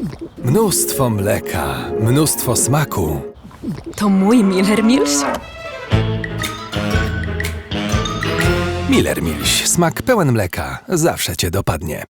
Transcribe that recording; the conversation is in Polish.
Mnóstwo mleka, mnóstwo smaku. To mój Miller Milś? Miller Milś, smak pełen mleka, zawsze cię dopadnie.